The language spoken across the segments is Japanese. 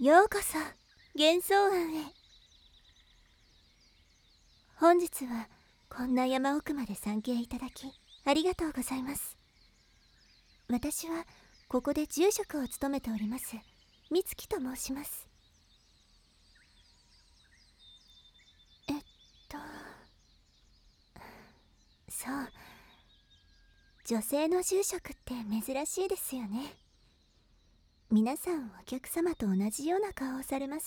ようこそ幻想庵へ。本日はこんな山奥まで参詣いただきありがとうございます。私はここで住職を務めております美月と申します。とそう女性の住職って珍しいですよね。皆さんお客様と同じような顔をされます。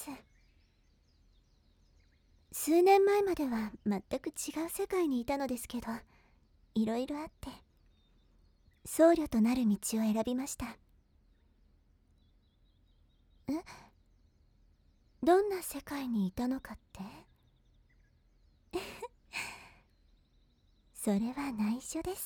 数年前までは全く違う世界にいたのですけど、いろいろあって僧侶となる道を選びました。どんな世界にいたのかってそれは内緒です。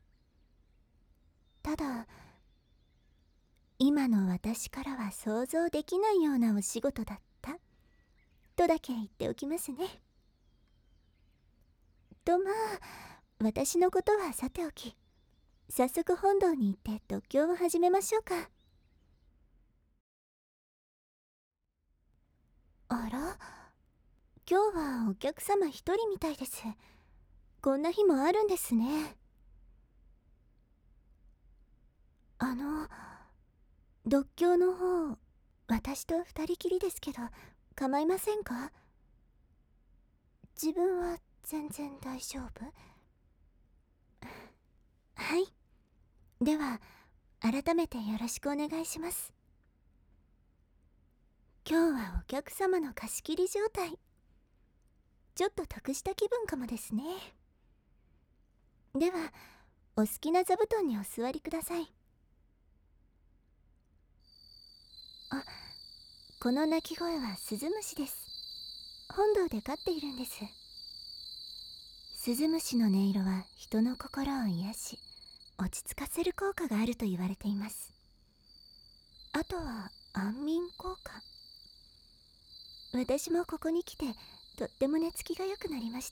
ただ今の私からは想像できないようなお仕事だったとだけ言っておきますね。とまあ私のことはさておき、早速本堂に行って読経を始めましょうか。あら、今日はお客様一人みたいです。こんな日もあるんですね。読経の方、私と二人きりですけど構いませんか？自分は全然大丈夫。はい、では改めてよろしくお願いします。今日はお客様の貸し切り状態、ちょっと得した気分かもですね。ではお好きな座布団にお座りください。あ、この鳴き声はスズムシです。本堂で飼っているんです。スズムシの音色は人の心を癒し落ち着かせる効果があると言われています。あとは安眠効果。私もここに来てとっても寝つきが良くなりました。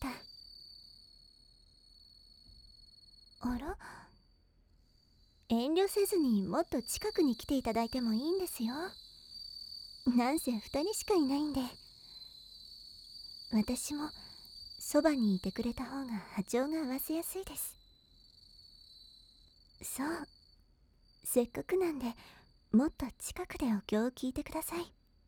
あら、遠慮せずにもっと近くに来ていただいてもいいんですよ。なんせ2人しかいないんで。私もそばにいてくれた方が波長が合わせやすいです。そう、せっかくなんでもっと近くでお経を聞いてください。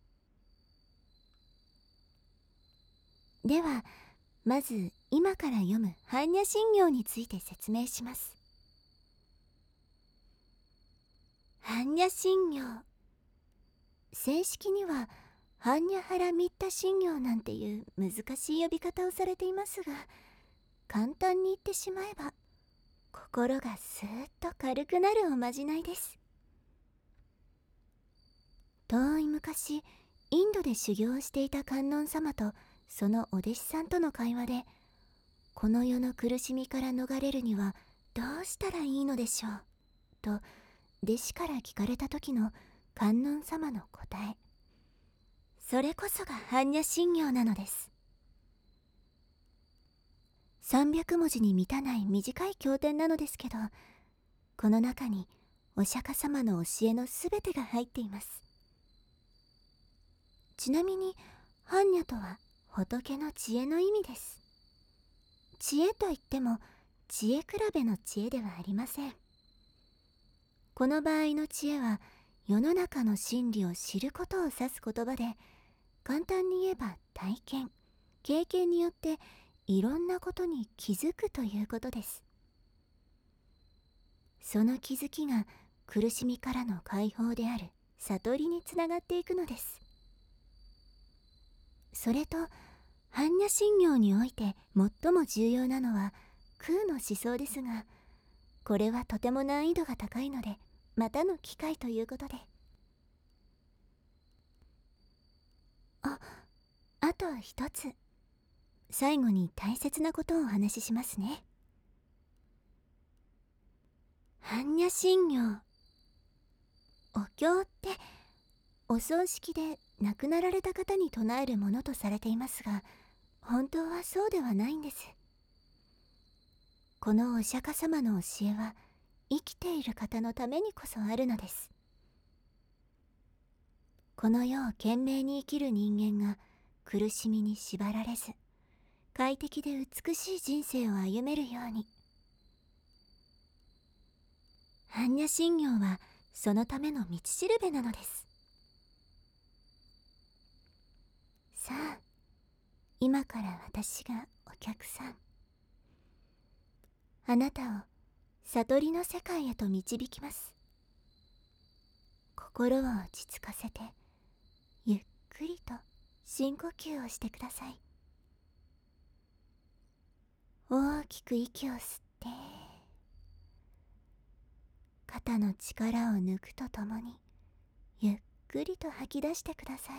ではまず今から読む般若心経について説明します。般若心経、正式には般若波羅蜜多心経なんていう難しい呼び方をされていますが、簡単に言ってしまえば心がスーッと軽くなるおまじないです。遠い昔インドで修行をしていた観音様とそのお弟子さんとの会話で、この世の苦しみから逃れるにはどうしたらいいのでしょうと弟子から聞かれた時の観音様の答え、それこそが般若心経なのです。300文字に満たない短い経典なのですけど、この中にお釈迦様の教えのすべてが入っています。ちなみに般若とは仏の知恵の意味です。知恵といっても知恵比べの知恵ではありません。この場合の知恵は世の中の真理を知ることを指す言葉で、簡単に言えば体験、経験によっていろんなことに気づくということです。その気づきが苦しみからの解放である悟りにつながっていくのです。それと般若心経において最も重要なのは空の思想ですが、これはとても難易度が高いのでまたの機会ということで。あと一つ、最後に大切なことをお話ししますね。般若心経、お経ってお葬式で亡くなられた方に唱えるものとされていますが、本当はそうではないんです。このお釈迦様の教えは生きている方のためにこそあるのです。 この世を懸命に生きる人間が苦しみに縛られず、快適で美しい人生を歩めるように。般若心経はそのための道しるべなのです。さあ、今から私がお客さん。あなたを悟りの世界へと導きます。心を落ち着かせて、ゆっくりと深呼吸をしてください。大きく息を吸って、肩の力を抜くとともに、ゆっくりと吐き出してください。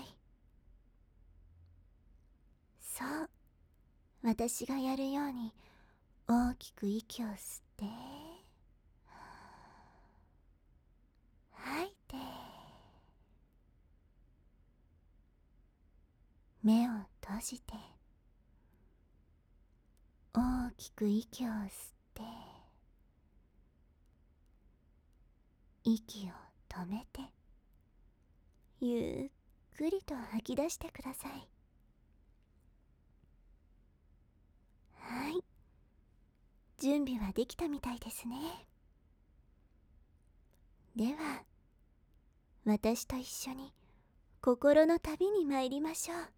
そう、私がやるように大きく息を吸って、吐いて、目を閉じて、大きく息を吸って、息を止めて、ゆっくりと吐き出してください。はい、準備はできたみたいですね。では、私と一緒に心の旅に参りましょう。